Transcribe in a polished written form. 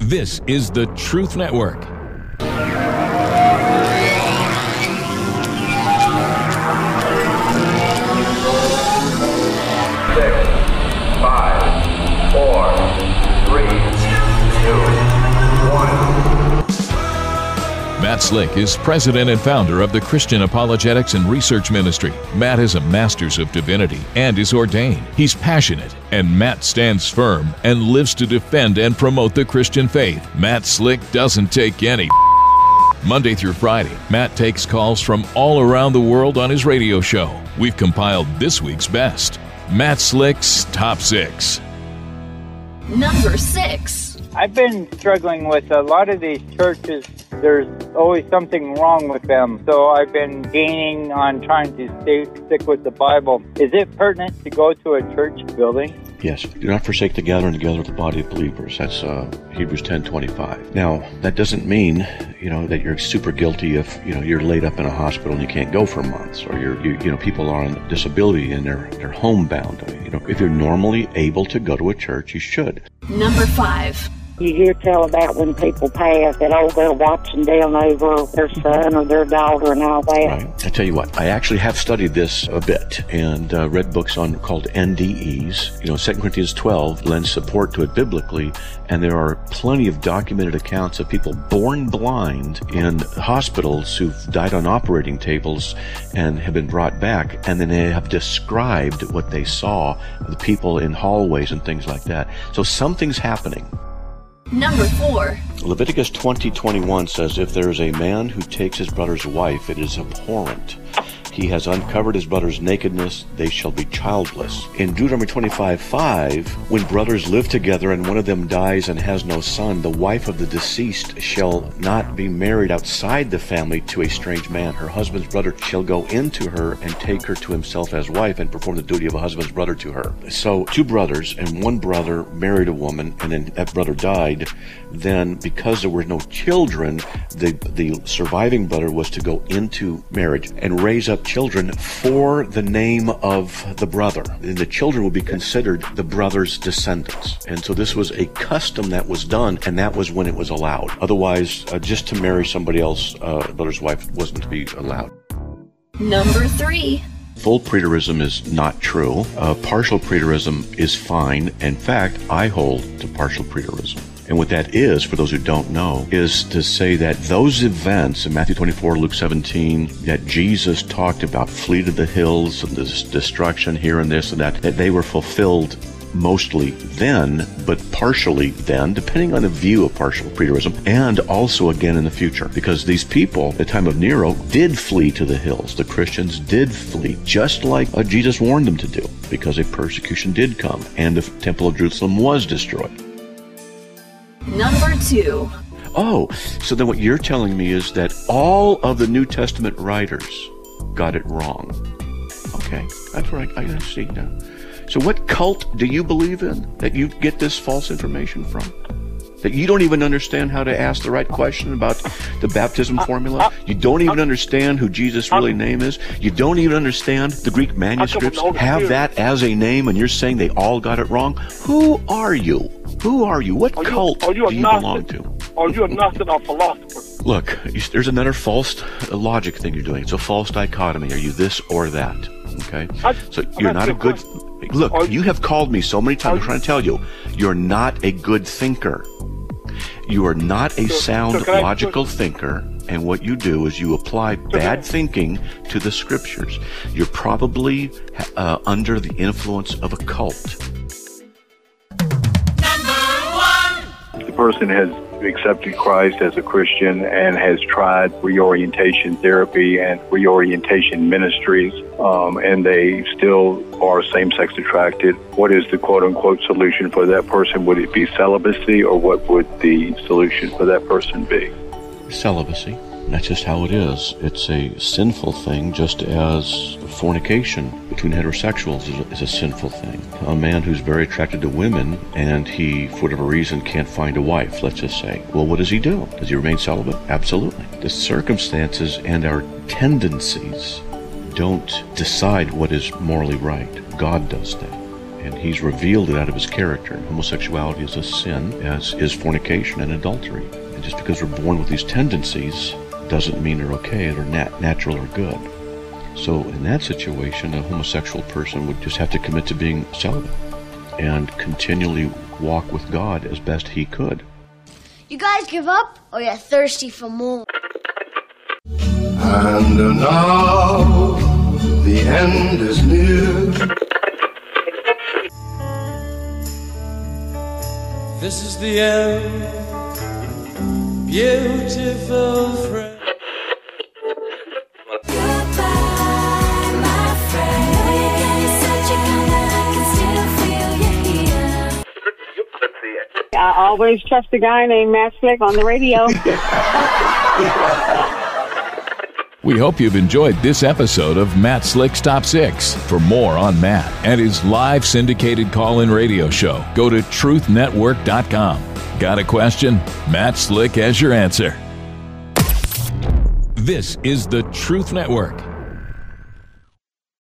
This is the Truth Network. Matt Slick is president and founder of the Christian Apologetics and Research Ministry. Matt is a master's of divinity and is ordained. He's passionate, and Matt stands firm and lives to defend and promote the Christian faith. Matt Slick doesn't take any Monday through Friday, Matt takes calls from all around the world on his radio show. We've compiled this week's best. Matt Slick's Top 6. Number 6. I've been struggling with a lot of these churches. There's always something wrong with them. So I've been gaining on trying to stick with the Bible. Is it pertinent to go to a church building? Yes. Do not forsake the gathering together of the body of believers. That's Hebrews 10:25. Now, that doesn't mean, that you're super guilty if, you're laid up in a hospital and you can't go for months, or people are on disability and they're homebound. If you're normally able to go to a church, you should. Number 5. You hear tell about when people pass that, they're watching down over their son or their daughter and all that. Right. I tell you what, I actually have studied this a bit and read books called NDEs. 2 Corinthians 12 lends support to it biblically, and there are plenty of documented accounts of people born blind in hospitals who've died on operating tables and have been brought back, and then they have described what they saw, the people in hallways and things like that. So something's happening. Number 4. Leviticus 20:21 says, if there is a man who takes his brother's wife, it is abhorrent. He has uncovered his brother's nakedness, they shall be childless. In Deuteronomy 25:5, when brothers live together and one of them dies and has no son, the wife of the deceased shall not be married outside the family to a strange man. Her husband's brother shall go into her and take her to himself as wife and perform the duty of a husband's brother to her. So 2 brothers, and one brother married a woman, and then that brother died. Then, because there were no children, the surviving brother was to go into marriage and raise up children for the name of the brother. And the children would be considered the brother's descendants. And so this was a custom that was done, and that was when it was allowed. Otherwise, just to marry somebody else, brother's wife, wasn't to be allowed. Number 3. Full preterism is not true. Partial preterism is fine. In fact, I hold to partial preterism. And what that is, for those who don't know, is to say that those events in Matthew 24, Luke 17, that Jesus talked about, flee to the hills and this destruction here and this and that they were fulfilled mostly then, but partially then, depending on the view of partial preterism, and also again in the future. Because these people, at the time of Nero, did flee to the hills. The Christians did flee, just like Jesus warned them to do, because a persecution did come, and the Temple of Jerusalem was destroyed. Number 2. Oh, so then what you're telling me is that all of the New Testament writers got it wrong. Okay, that's where I see now. So what cult do you believe in that you get this false information from? That you don't even understand how to ask the right question about the baptism formula? You don't even understand who Jesus' really name is? You don't even understand the Greek manuscripts have that as a name, and you're saying they all got it wrong? Who are you? Who are you? What cult do you belong to? Are you a Gnostic or philosopher? Look, there's another false logic thing you're doing. It's a false dichotomy. Are you this or that? Okay? So you're not a good... Look, you have called me so many times. I'm trying to tell you, you're not a good thinker. You are not a sound, logical thinker, and what you do is you apply bad thinking to the scriptures. You're probably under the influence of a cult. The person has accepted Christ as a Christian and has tried reorientation therapy and reorientation ministries, and they still are same-sex attracted. What is the quote-unquote solution for that person? Would it be celibacy, or what would the solution for that person be? Celibacy. That's just how it is. It's a sinful thing, just as fornication between heterosexuals is a sinful thing. A man who's very attracted to women and he, for whatever reason, can't find a wife, let's just say. Well, what does he do? Does he remain celibate? Absolutely. The circumstances and our tendencies don't decide what is morally right. God does that. and he's revealed it out of his character. Homosexuality is a sin, as is fornication and adultery. And just because we're born with these tendencies doesn't mean they're okay, they're natural or good. So in that situation, a homosexual person would just have to commit to being celibate and continually walk with God as best he could. You guys give up, or you're thirsty for more? And now the end is near. This is the end, beautiful friend. I always trust a guy named Matt Slick on the radio. We hope you've enjoyed this episode of Matt Slick's Top 6. For more on Matt and his live syndicated call-in radio show, go to truthnetwork.com. Got a question? Matt Slick has your answer. This is the Truth Network.